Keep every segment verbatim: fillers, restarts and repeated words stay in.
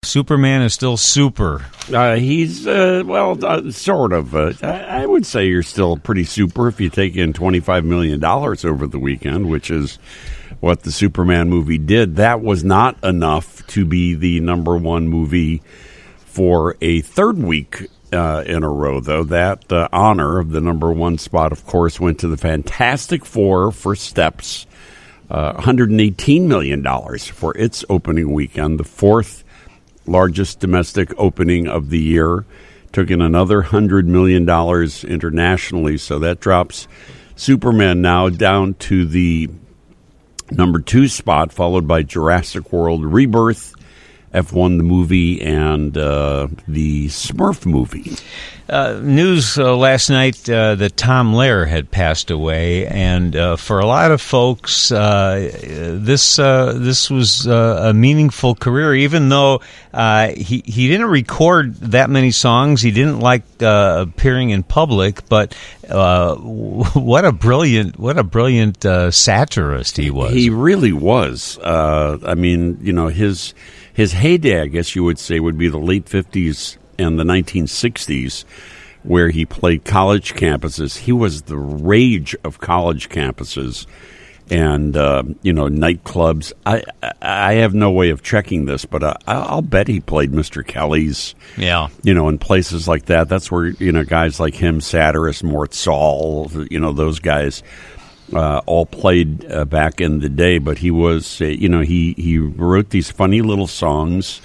Superman is still super. Uh, he's, uh, well, uh, sort of. Uh, I, I would say you're still pretty super if you take in twenty-five million dollars over the weekend, which is what the Superman movie did. That was not enough to be the number one movie for a third week uh, in a row, though. That uh, honor of the number one spot, of course, went to the Fantastic Four for Steps. Uh, one hundred eighteen million dollars for its opening weekend, the fourth largest domestic opening of the year. Took in another one hundred million dollars internationally, so that drops Superman now down to the number two spot, followed by Jurassic World Rebirth, F one the movie, and uh, the Smurf movie. Uh, news uh, last night uh, that Tom Lehrer had passed away, and uh, for a lot of folks, uh, this uh, this was uh, a meaningful career. Even though uh, he he didn't record that many songs, he didn't like uh, appearing in public. But uh, what a brilliant what a brilliant uh, satirist he was. He really was. Uh, I mean, you know, his his heyday, I guess you would say, would be the late fifties. In the nineteen sixties, where he played college campuses. He was the rage of college campuses and, uh, you know, nightclubs. I I have no way of checking this, but I, I'll bet he played Mister Kelly's, yeah, you know, in places like that. That's where, you know, guys like him, satirist, Mort Saul, you know, those guys uh, all played uh, back in the day. But he was, uh, you know, he, he wrote these funny little songs.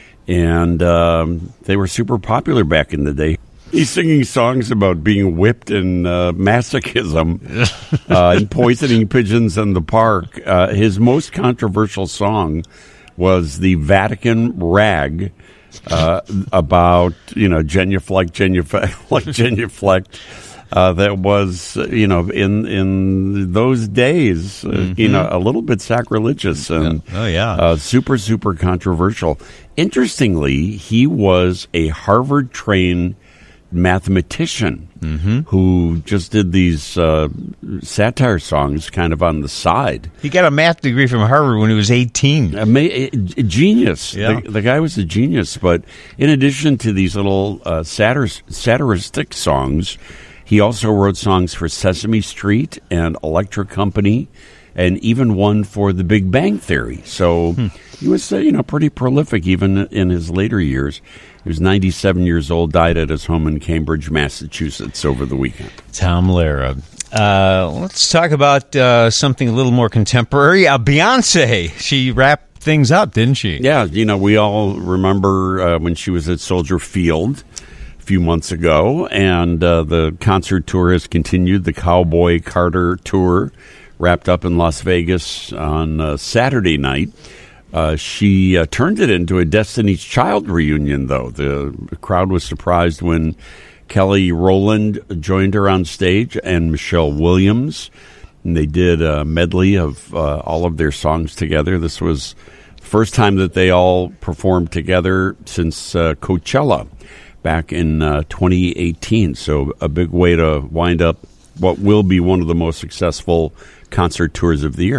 And um, they were super popular back in the day. He's singing songs about being whipped and uh, masochism uh, and poisoning pigeons in the park. Uh, his most controversial song was the Vatican Rag uh, about, you know, genuflect, genuflect, like genuflect. Uh, that was, you know, in in those days, uh, mm-hmm. you know, a little bit sacrilegious and oh yeah, uh, super super controversial. Interestingly, he was a Harvard-trained mathematician mm-hmm. who just did these uh, satire songs kind of on the side. He got a math degree from Harvard when he was eighteen. A, ma- a genius. Yeah. The, the guy was a genius. But in addition to these little uh, satir- satiristic songs, he also wrote songs for Sesame Street and Electric Company, and even one for The Big Bang Theory. So hmm. he was, uh, you know, pretty prolific even in his later years. He was ninety-seven years old, died at his home in Cambridge, Massachusetts over the weekend. Tom Lehrer. Uh, let's talk about uh, something a little more contemporary. Uh, Beyonce, she wrapped things up, didn't she? Yeah, you know, we all remember uh, when she was at Soldier Field few months ago, and uh, the concert tour has continued. The Cowboy Carter Tour wrapped up in Las Vegas on uh, Saturday night. Uh, she uh, turned it into a Destiny's Child reunion, though. The crowd was surprised when Kelly Rowland joined her on stage and Michelle Williams, and they did a medley of uh, all of their songs together. This was the first time that they all performed together since uh, Coachella back in uh, twenty eighteen. So a big way to wind up what will be one of the most successful concert tours of the year.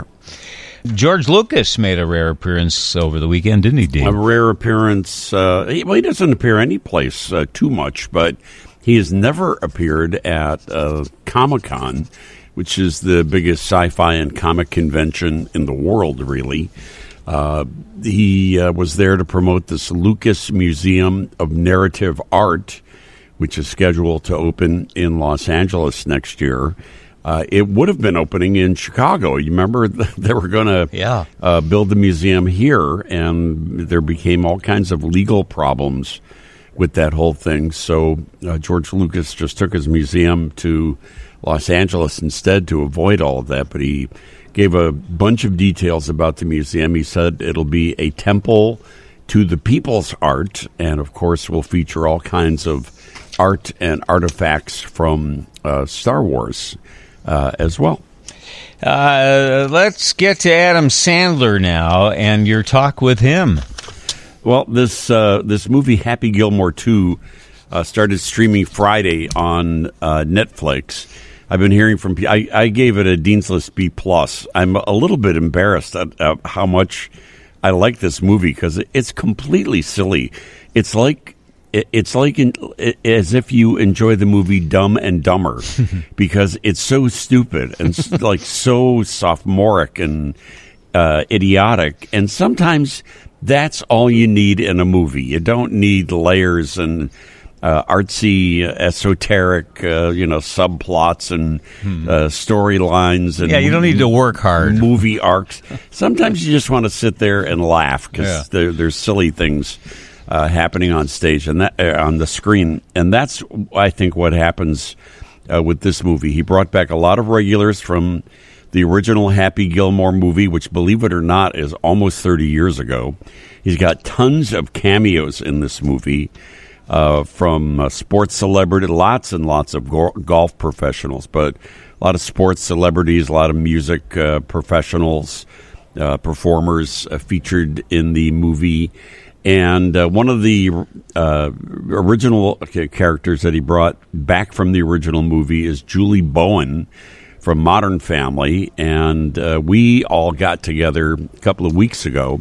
George Lucas made a rare appearance over the weekend, didn't he, Dave? A rare appearance. Uh, he, well, he doesn't appear any place uh, too much, but he has never appeared at uh, Comic-Con, which is the biggest sci-fi and comic convention in the world, really. Uh, he uh, was there to promote this Lucas Museum of Narrative Art, which is scheduled to open in Los Angeles next year. Uh, it would have been opening in Chicago. You remember they were going to yeah. uh, build the museum here, and there became all kinds of legal problems with that whole thing. So uh, George Lucas just took his museum to Los Angeles instead to avoid all of that, but he gave a bunch of details about the museum. He said it'll be a temple to the people's art, and of course will feature all kinds of art and artifacts from uh, Star Wars uh, as well. Uh, let's get to Adam Sandler now and your talk with him. Well, this uh, this movie Happy Gilmore two uh, started streaming Friday on uh, Netflix. I've been hearing from I, I gave it a Dean's List B plus. I'm a little bit embarrassed at, at how much I like this movie because it's completely silly. It's like it's like in, as if you enjoy the movie Dumb and Dumber because it's so stupid and like so sophomoric and uh, idiotic. And sometimes that's all you need in a movie. You don't need layers and uh, artsy, esoteric, uh, you know, subplots and hmm. uh, storylines. And yeah, you don't need to work hard. Movie arcs. Sometimes you just want to sit there and laugh because yeah. there, there's silly things uh, happening on stage and that uh, on the screen, and that's I think what happens uh, with this movie. He brought back a lot of regulars from the original Happy Gilmore movie, which, believe it or not, is almost thirty years ago. He's got tons of cameos in this movie uh, from uh, sports celebrity, lots and lots of go- golf professionals, but a lot of sports celebrities, a lot of music uh, professionals, uh, performers uh, featured in the movie. And uh, one of the uh, original characters that he brought back from the original movie is Julie Bowen from Modern Family, and uh, we all got together a couple of weeks ago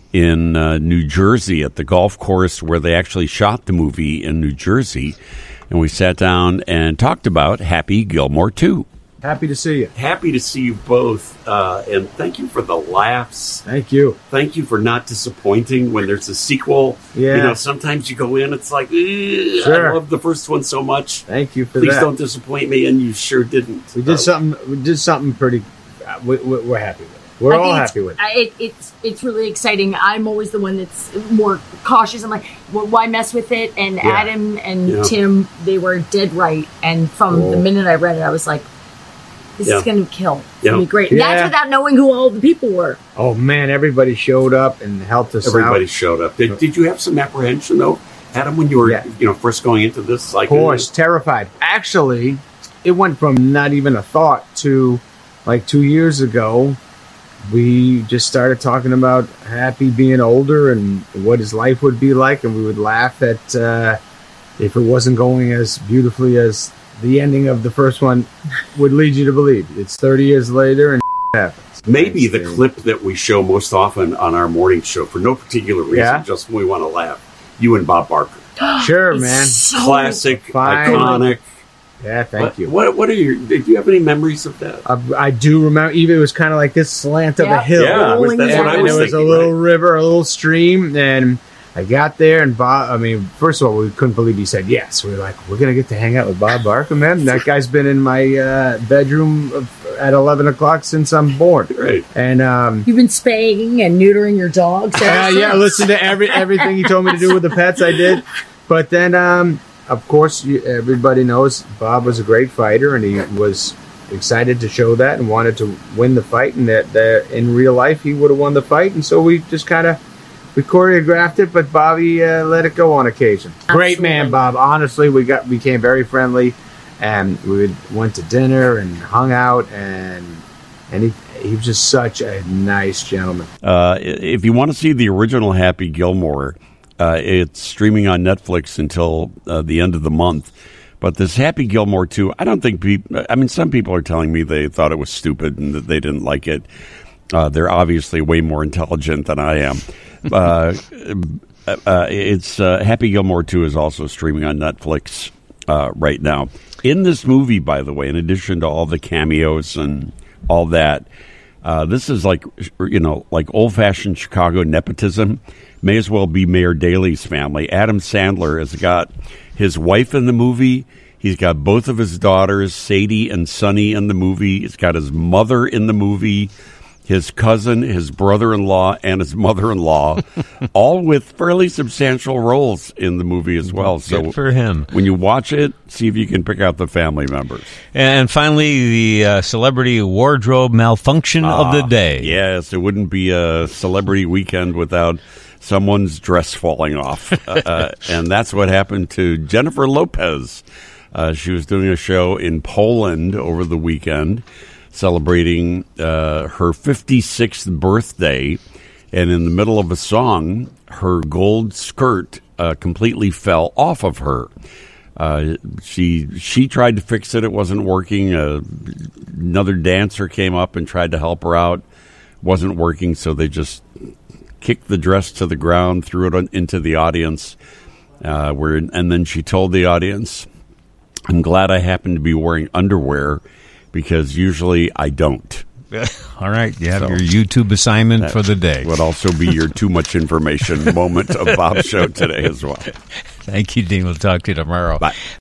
in uh, New Jersey at the golf course where they actually shot the movie in New Jersey, and we sat down and talked about Happy Gilmore two. Happy to see you. Happy to see you both, uh, and thank you for the laughs. Thank you. Thank you for not disappointing when there's a sequel. Yeah. You know, sometimes you go in, it's like, sure. I love the first one so much. Thank you for Please that. Please don't disappoint me, and you sure didn't. We did uh, something. We did something pretty. Uh, we, we're happy with it. We're I all happy with it. it. It's it's really exciting. I'm always the one that's more cautious. I'm like, well, why mess with it? And yeah. Adam and yeah. Tim, they were dead right. And from oh. the minute I read it, I was like, this yeah. is going to kill. It's yeah. going to be great. And yeah. that's without knowing who all the people were. Oh, man, everybody showed up and helped us everybody out. Everybody showed up. Did, did you have some apprehension, though, Adam, when you were yeah. you know first going into this? Like, of course, terrified. Actually, it went from not even a thought to, like, two years ago, we just started talking about Happy being older and what his life would be like, and we would laugh at uh, if it wasn't going as beautifully as the ending of the first one would lead you to believe. It's thirty years later and it happens. Maybe the clip that we show most often on our morning show, for no particular reason, yeah. just when we want to laugh, you and Bob Barker. Sure, man. So classic, fine. Iconic. Yeah, thank what, you. What What are your? Do you have any memories of that? Uh, I do remember. Even it was kind of like this slant of yeah. a hill. Yeah, was, that's and, what I was and there was thinking, a little right? river, a little stream, and I got there, and Bob. I mean, first of all, we couldn't believe he said yes. We were like, we're gonna get to hang out with Bob Barker, man. That guy's been in my uh, bedroom at eleven o'clock since I'm born. Right. And um, you've been spaying and neutering your dogs. Uh, yeah, listen to every everything he told me to do with the pets. I did, but then. Um, Of course, you, everybody knows Bob was a great fighter, and he was excited to show that and wanted to win the fight. And that, that in real life, he would have won the fight. And so we just kind of we choreographed it, but Bobby uh, let it go on occasion. Absolutely. Great man, Bob. Honestly, we got became very friendly, and we went to dinner and hung out, and and he he was just such a nice gentleman. Uh, if you want to see the original Happy Gilmore. Uh, it's streaming on Netflix until uh, the end of the month. But this Happy Gilmore two, I don't think people... I mean, some people are telling me they thought it was stupid and that they didn't like it. Uh, they're obviously way more intelligent than I am. uh, uh, it's uh, Happy Gilmore two is also streaming on Netflix uh, right now. In this movie, by the way, in addition to all the cameos and all that, uh, this is like, you know, like old-fashioned Chicago nepotism. May as well be Mayor Daley's family. Adam Sandler has got his wife in the movie. He's got both of his daughters, Sadie and Sonny, in the movie. He's got his mother in the movie, his cousin, his brother-in-law, and his mother-in-law, all with fairly substantial roles in the movie as well. So good for him. When you watch it, see if you can pick out the family members. And finally, the uh, celebrity wardrobe malfunction uh, of the day. Yes, it wouldn't be a celebrity weekend without someone's dress falling off. uh, and that's what happened to Jennifer Lopez. Uh, she was doing a show in Poland over the weekend, celebrating uh, her fifty-sixth birthday. And in the middle of a song, her gold skirt uh, completely fell off of her. Uh, she she tried to fix it. It wasn't working. Uh, another dancer came up and tried to help her out. Wasn't working, so they just kicked the dress to the ground, threw it on, into the audience, uh, where, and then she told the audience, I'm glad I happen to be wearing underwear because usually I don't. All right, you have So, your YouTube assignment for the day. Would also be your too much information moment of Bob's show today as well. Thank you, Dean. We'll talk to you tomorrow. Bye.